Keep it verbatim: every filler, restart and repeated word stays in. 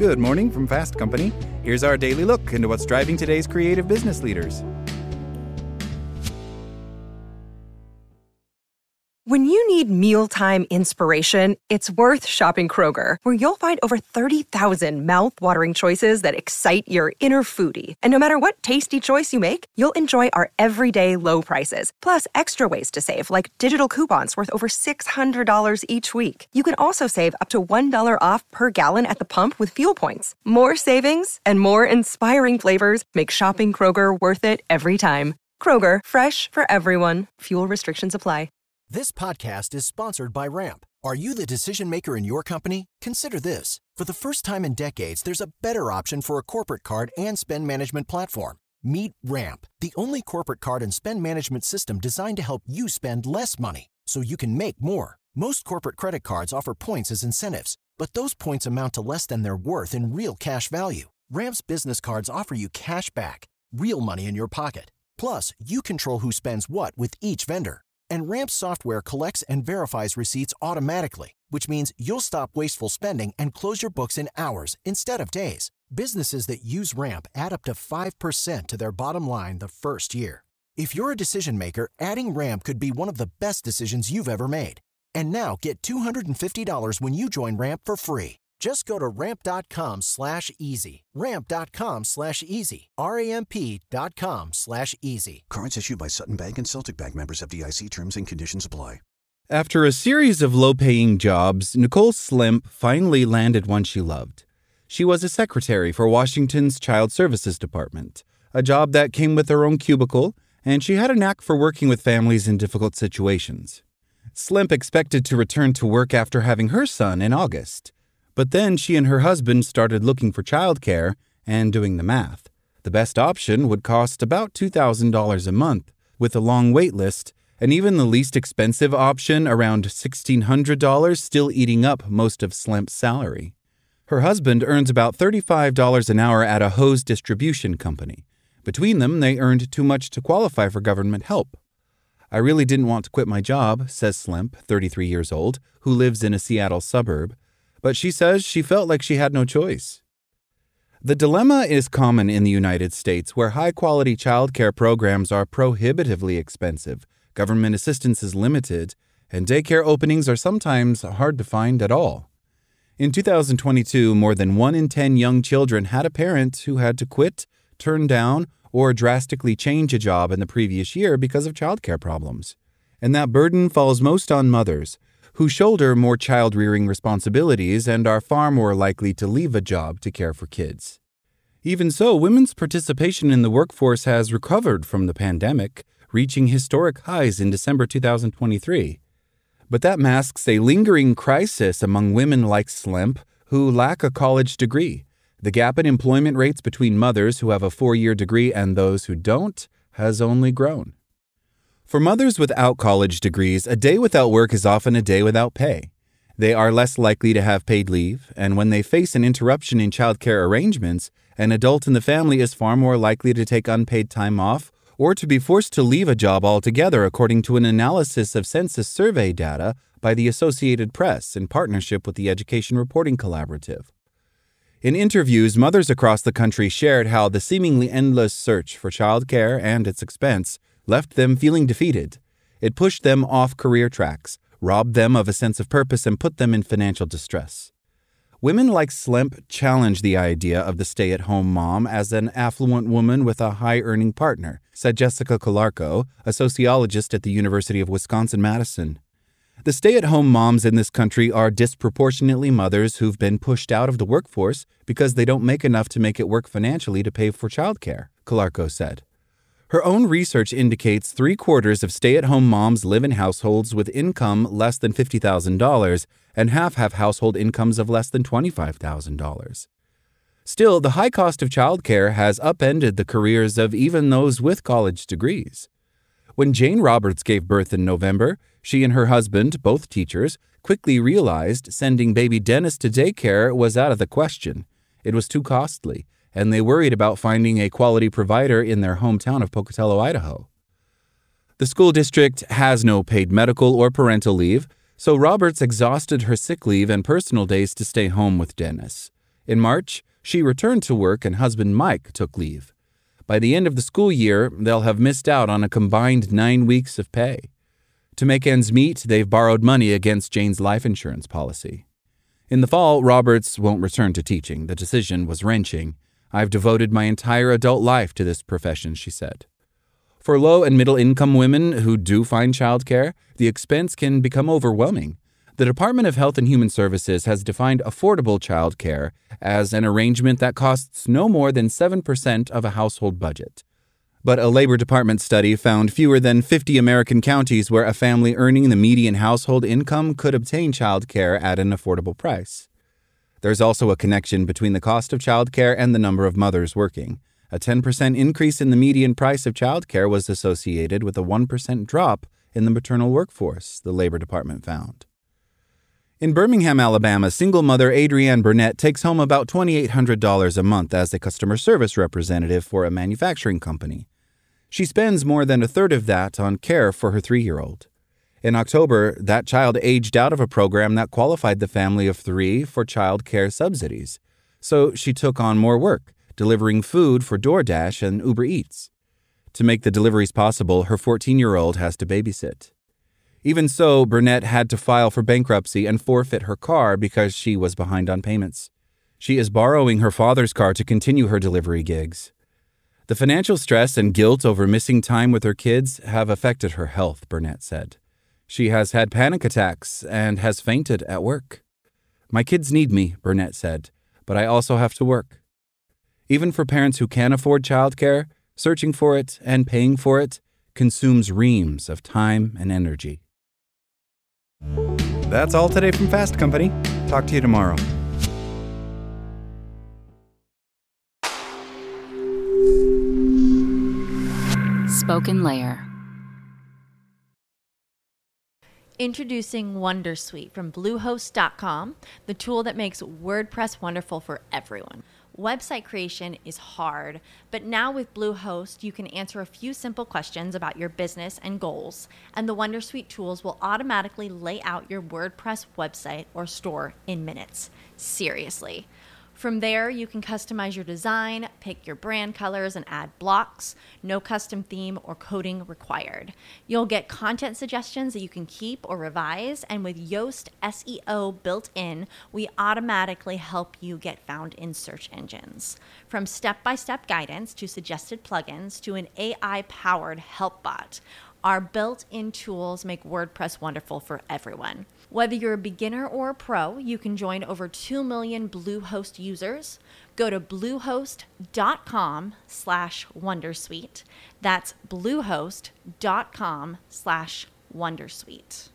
Good morning from Fast Company. Here's our daily look into what's driving today's creative business leaders. When you need mealtime inspiration, it's worth shopping Kroger, where you'll find over thirty thousand mouth-watering choices that excite your inner foodie. And no matter what tasty choice you make, you'll enjoy our everyday low prices, plus extra ways to save, like digital coupons worth over six hundred dollars each week. You can also save up to one dollar off per gallon at the pump with fuel points. More savings and more inspiring flavors make shopping Kroger worth it every time. Kroger, fresh for everyone. Fuel restrictions apply. This podcast is sponsored by Ramp. Are you the decision maker in your company? Consider this. For the first time in decades, there's a better option for a corporate card and spend management platform. Meet Ramp, the only corporate card and spend management system designed to help you spend less money so you can make more. Most corporate credit cards offer points as incentives, but those points amount to less than their worth in real cash value. Ramp's business cards offer you cash back, real money in your pocket. Plus, you control who spends what with each vendor. And Ramp's software collects and verifies receipts automatically, which means you'll stop wasteful spending and close your books in hours instead of days. Businesses that use Ramp add up to five percent to their bottom line the first year. If you're a decision maker, adding Ramp could be one of the best decisions you've ever made. And now get two hundred fifty dollars when you join Ramp for free. Just go to ramp.com slash easy. Ramp.com slash easy. R-A-M-P dot com slash easy. Cards issued by Sutton Bank and Celtic Bank, members, F D I C. Terms and conditions apply. After a series of low-paying jobs, Nicole Slimp finally landed one she loved. She was a secretary for Washington's Child Services Department, a job that came with her own cubicle, and she had a knack for working with families in difficult situations. Slimp expected to return to work after having her son in August. But then she and her husband started looking for childcare and doing the math. The best option would cost about two thousand dollars a month, with a long wait list, and even the least expensive option, around sixteen hundred dollars, still eating up most of Slimp's salary. Her husband earns about thirty-five dollars an hour at a hose distribution company. Between them, they earned too much to qualify for government help. I really didn't want to quit my job, says Slimp, thirty-three years old, who lives in a Seattle suburb. But she says she felt like she had no choice. The dilemma is common in the United States, where high-quality childcare programs are prohibitively expensive, government assistance is limited, and daycare openings are sometimes hard to find at all. In two thousand twenty-two, more than one in ten young children had a parent who had to quit, turn down, or drastically change a job in the previous year because of childcare problems. And that burden falls most on mothers, who shoulder more child-rearing responsibilities and are far more likely to leave a job to care for kids. Even so, women's participation in the workforce has recovered from the pandemic, reaching historic highs in December two thousand twenty-three. But that masks a lingering crisis among women like Slimp, who lack a college degree. The gap in employment rates between mothers who have a four-year degree and those who don't has only grown. For mothers without college degrees, a day without work is often a day without pay. They are less likely to have paid leave, and when they face an interruption in childcare arrangements, an adult in the family is far more likely to take unpaid time off or to be forced to leave a job altogether, according to an analysis of census survey data by the Associated Press in partnership with the Education Reporting Collaborative. In interviews, mothers across the country shared how the seemingly endless search for childcare and its expense left them feeling defeated. It pushed them off career tracks, robbed them of a sense of purpose, and put them in financial distress. Women like Slimp challenge the idea of the stay-at-home mom as an affluent woman with a high-earning partner, said Jessica Kolarko, a sociologist at the University of Wisconsin-Madison. The stay-at-home moms in this country are disproportionately mothers who've been pushed out of the workforce because they don't make enough to make it work financially to pay for childcare, Kolarko said. Her own research indicates three-quarters of stay-at-home moms live in households with income less than fifty thousand dollars, and half have household incomes of less than twenty-five thousand dollars. Still, the high cost of childcare has upended the careers of even those with college degrees. When Jane Roberts gave birth in November, she and her husband, both teachers, quickly realized sending baby Dennis to daycare was out of the question. It was too costly, and they worried about finding a quality provider in their hometown of Pocatello, Idaho. The school district has no paid medical or parental leave, so Roberts exhausted her sick leave and personal days to stay home with Dennis. In March, she returned to work and husband Mike took leave. By the end of the school year, they'll have missed out on a combined nine weeks of pay. To make ends meet, they've borrowed money against Jane's life insurance policy. In the fall, Roberts won't return to teaching. The decision was wrenching. I've devoted my entire adult life to this profession, she said. For low and middle income women who do find childcare, the expense can become overwhelming. The Department of Health and Human Services has defined affordable childcare as an arrangement that costs no more than seven percent of a household budget. But a Labor Department study found fewer than fifty American counties where a family earning the median household income could obtain childcare at an affordable price. There's also a connection between the cost of childcare and the number of mothers working. A ten percent increase in the median price of childcare was associated with a one percent drop in the maternal workforce, the Labor Department found. In Birmingham, Alabama, single mother Adrienne Burnett takes home about two thousand eight hundred dollars a month as a customer service representative for a manufacturing company. She spends more than a third of that on care for her three-year-old. In October, that child aged out of a program that qualified the family of three for child care subsidies. So she took on more work, delivering food for DoorDash and Uber Eats. To make the deliveries possible, her fourteen-year-old has to babysit. Even so, Burnett had to file for bankruptcy and forfeit her car because she was behind on payments. She is borrowing her father's car to continue her delivery gigs. The financial stress and guilt over missing time with her kids have affected her health, Burnett said. She has had panic attacks and has fainted at work. My kids need me, Burnett said, but I also have to work. Even for parents who can afford childcare, searching for it and paying for it consumes reams of time and energy. That's all today from Fast Company. Talk to you tomorrow. Spoken Layer. Introducing Wondersuite from Bluehost dot com, the tool that makes WordPress wonderful for everyone. Website creation is hard, but now with Bluehost, you can answer a few simple questions about your business and goals, and the Wondersuite tools will automatically lay out your WordPress website or store in minutes. Seriously. From there, you can customize your design, pick your brand colors, and add blocks. No custom theme or coding required. You'll get content suggestions that you can keep or revise, and with Yoast S E O built in, we automatically help you get found in search engines. From step-by-step guidance to suggested plugins to an A I-powered help bot, our built-in tools make WordPress wonderful for everyone. Whether you're a beginner or a pro, you can join over two million Bluehost users. Go to bluehost.com slash wondersuite. That's bluehost.com slash wondersuite.